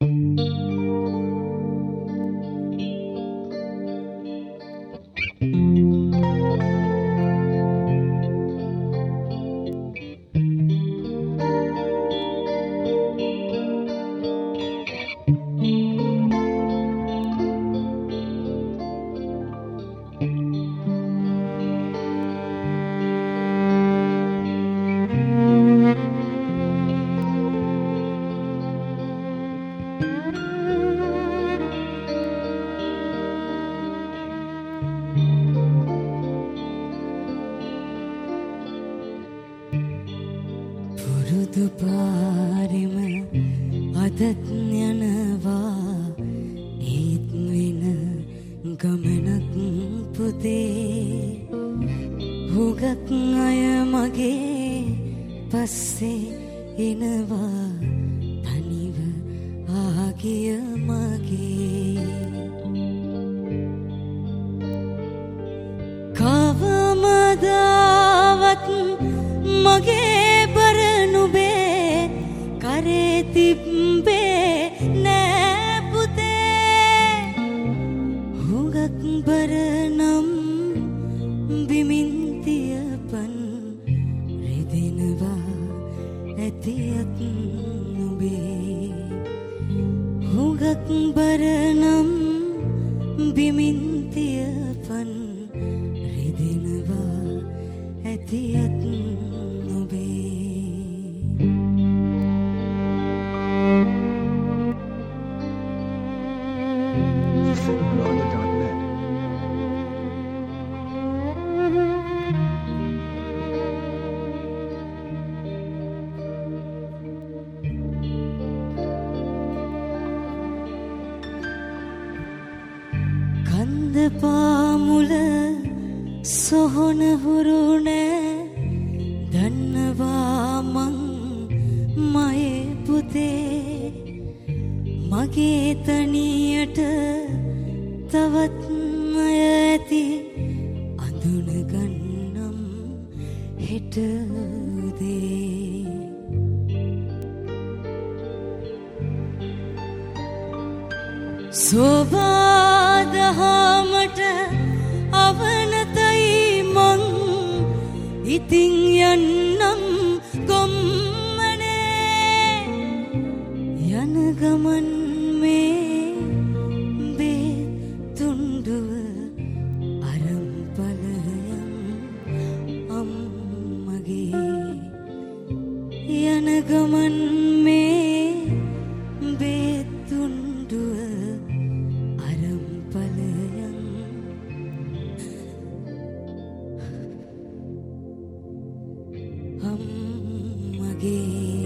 පුරුදු පාරෙම අදත් යනවා ඒත් වෙන ගමනක් පුතේ හුඟක් අය මගේ පස්සේ එනවා තනිව ආගිය මගේ කවමදාවත් මගේ කරේ තිබ්බේ නෑ පුතේ හුඟක් බර නම් බිමින් තියපන් රිදෙනවා ඇතියත් නුඹේ හුඟක් බර නම් බිමින් තියපන් රිදෙනවා ඇතියත් නුඹේ කන්ද පාමුල සොහොන හුරු නෑ දන්නවා මං මයේ පුතේ මගේ තනියට තවත් අය ඇති අඳුන ගන්නම් හෙට උදේ සෝබාදහමට අවනතයි මං ඉතින් යන්නම් ගොම්මනේ යන ගමන් මේ බේතුණ්ඩුව අරන් බලයන් අම්මගේ යන ගමන් මේ බේතුණ්ඩුව අරන් බලයන් අම්මගේ